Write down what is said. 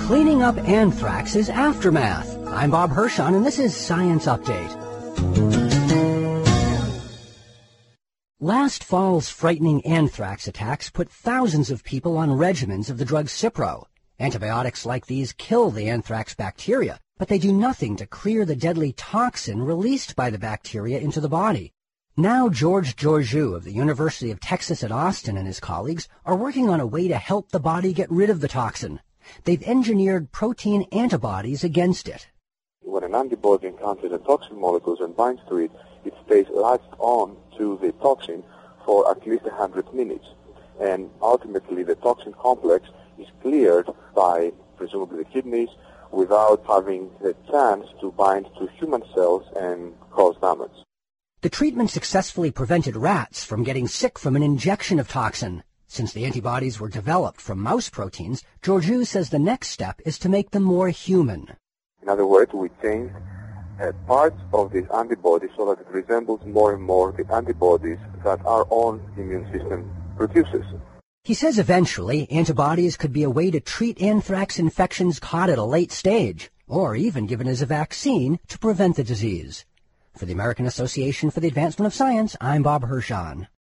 Cleaning up anthrax's aftermath. I'm Bob Hirschon, and this is Science Update. Last fall's frightening anthrax attacks put thousands of people on regimens of the drug Cipro. Antibiotics like these kill the anthrax bacteria, but they do nothing to clear the deadly toxin released by the bacteria into the body. Now George Georgiou of the University of Texas at Austin and his colleagues are working on a way to help the body get rid of the toxin. They've engineered protein antibodies against it. When an antibody encounters the toxin molecules and binds to it, it stays latched on to the toxin for at least 100 minutes. And ultimately the toxin complex is cleared by, presumably, the kidneys without having the chance to bind to human cells and cause damage. The treatment successfully prevented rats from getting sick from an injection of toxin. Since the antibodies were developed from mouse proteins, Georgiou says the next step is to make them more human. In other words, we change parts of this antibody so that it resembles more and more the antibodies that our own immune system produces. He says eventually antibodies could be a way to treat anthrax infections caught at a late stage, or even given as a vaccine to prevent the disease. For the American Association for the Advancement of Science, I'm Bob Hirschon.